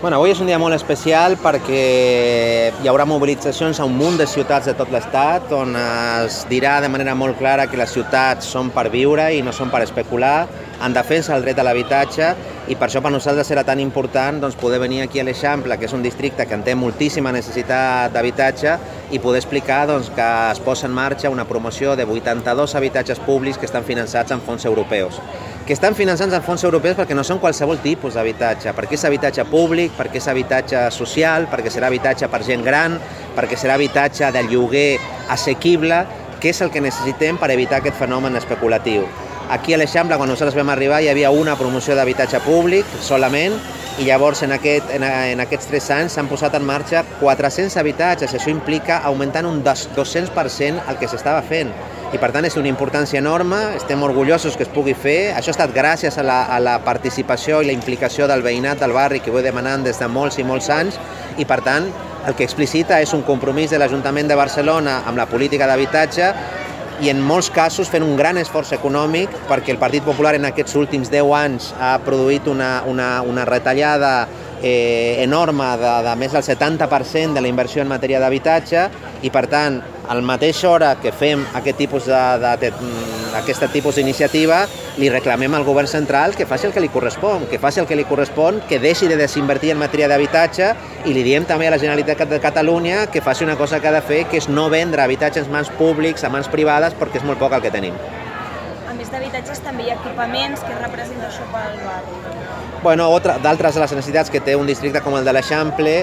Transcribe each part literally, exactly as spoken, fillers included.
Bueno, avui és un dia molt especial perquè hi haurà mobilitzacions a un munt de ciutats de tot l'estat on es dirà de manera molt clara que les ciutats són per viure i no són per especular, en defensa del dret a l'habitatge, i per això per nosaltres serà tan important doncs, poder venir aquí a l'Eixample, que és un districte que en té moltíssima necessitat d'habitatge, i poder explicar doncs, que es posa en marxa una promoció de vuitanta-dos habitatges públics que estan finançats amb fons europeus. Que estan finançats amb fons europeus perquè no són qualsevol tipus d'habitatge, perquè és habitatge públic, perquè és habitatge social, perquè serà habitatge per gent gran, perquè serà habitatge de lloguer assequible, que és el que necessitem per evitar aquest fenomen especulatiu. Aquí a l'Eixample, quan nosaltres vam arribar, hi havia una promoció d'habitatge públic solament, i llavors en, aquest, en, en aquests tres anys s'han posat en marxa quatre-cents habitatges. Això implica augmentant un dos-cents per cent el que s'estava fent. I per tant és d'una importància enorme, estem orgullosos que es pugui fer. Això ha estat gràcies a la, a la participació i la implicació del veïnat del barri, que ho he demanat des de molts i molts anys, i per tant el que explicita és un compromís de l'Ajuntament de Barcelona amb la política d'habitatge, i en molts casos fent un gran esforç econòmic, perquè el Partit Popular en aquests últims deu anys ha produït una, una, una retallada eh, enorme de, de més del setanta per cent de la inversió en matèria d'habitatge, i per tant, al mateix hora que fem aquest tipus de, de, de, aquest tipus d'iniciativa, li reclamem al govern central que faci el que li correspon, que faci el que li correspon, que deixi de desinvertir en matèria d'habitatge, i li diem també a la Generalitat de Catalunya que faci una cosa que ha de fer, que és no vendre habitatges en mans públics, a mans privades, perquè és molt poc el que tenim. A més d'habitatges també hi ha equipaments. Què representa això pel barri? Bueno, d'altres de les necessitats que té un districte com el de l'Eixample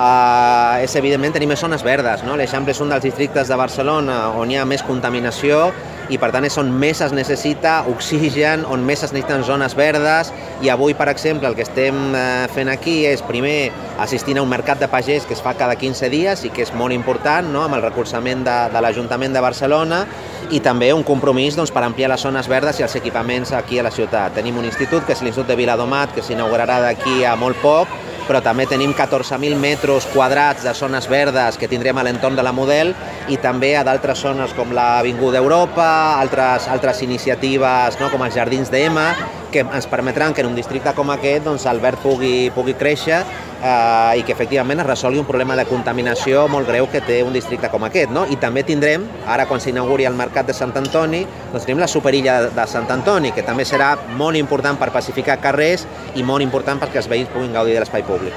eh, és, evidentment, tenir més zones verdes, no? L'Eixample és un dels districtes de Barcelona on hi ha més contaminació, i per tant és on més es necessita oxigen, on més es necessiten zones verdes, i avui, per exemple, el que estem fent aquí és, primer, assistint a un mercat de pagès que es fa cada quinze dies i que és molt important, no?, amb el recolzament de, de l'Ajuntament de Barcelona, i també un compromís doncs, per ampliar les zones verdes i els equipaments aquí a la ciutat. Tenim un institut, que és l'Institut de Viladomat, que s'inaugurarà d'aquí a molt poc, però també tenim catorze mil metres quadrats de zones verdes que tindrem a l'entorn de la Model, i també a d'altres zones com l'Avinguda Europa, altres, altres iniciatives, no?, com els Jardins d'Ema, que ens permetran que en un districte com aquest doncs, el verd pugui, pugui créixer eh, i que efectivament es resolgui un problema de contaminació molt greu que té un districte com aquest, no? I també tindrem, ara quan s'inauguri el mercat de Sant Antoni, doncs tenim la superilla de Sant Antoni, que també serà molt important per pacificar carrers i molt important perquè els veïns puguin gaudir de l'espai públic.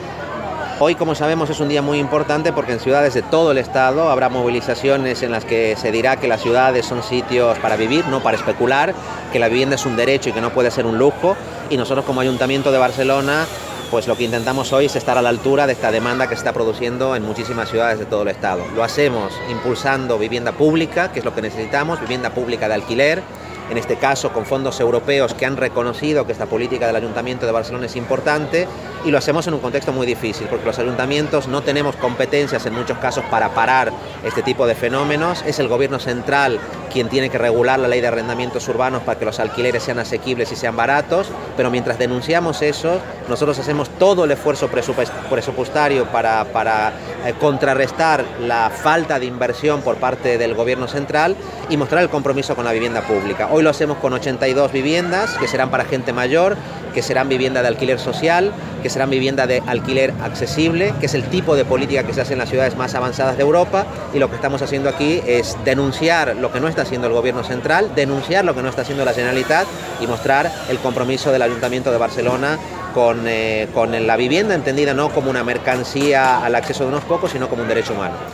Hoy, como sabemos, es un día muy importante porque en ciudades de todo el estado habrá movilizaciones en las que se dirá que las ciudades son sitios para vivir, no para especular, que la vivienda es un derecho y que no puede ser un lujo, y nosotros como Ayuntamiento de Barcelona pues lo que intentamos hoy es estar a la altura de esta demanda que se está produciendo en muchísimas ciudades de todo el estado. Lo hacemos impulsando vivienda pública, que es lo que necesitamos, vivienda pública de alquiler, en este caso con fondos europeos que han reconocido que esta política del Ayuntamiento de Barcelona es importante, y lo hacemos en un contexto muy difícil, porque los ayuntamientos no tenemos competencias en muchos casos para parar este tipo de fenómenos. Es el gobierno central quien tiene que regular la ley de arrendamientos urbanos para que los alquileres sean asequibles y sean baratos, pero mientras denunciamos eso, nosotros hacemos todo el esfuerzo presupuestario para, para eh, contrarrestar la falta de inversión por parte del gobierno central y mostrar el compromiso con la vivienda pública. Hoy lo hacemos con ochenta y dos viviendas que serán para gente mayor, que serán vivienda de alquiler social, que serán vivienda de alquiler accesible, que es el tipo de política que se hace en las ciudades más avanzadas de Europa, y lo que estamos haciendo aquí es denunciar lo que no está haciendo el gobierno central, denunciar lo que no está haciendo la Generalitat y mostrar el compromiso del Ayuntamiento de Barcelona con, eh, con la vivienda entendida no como una mercancía al acceso de unos pocos, sino como un derecho humano.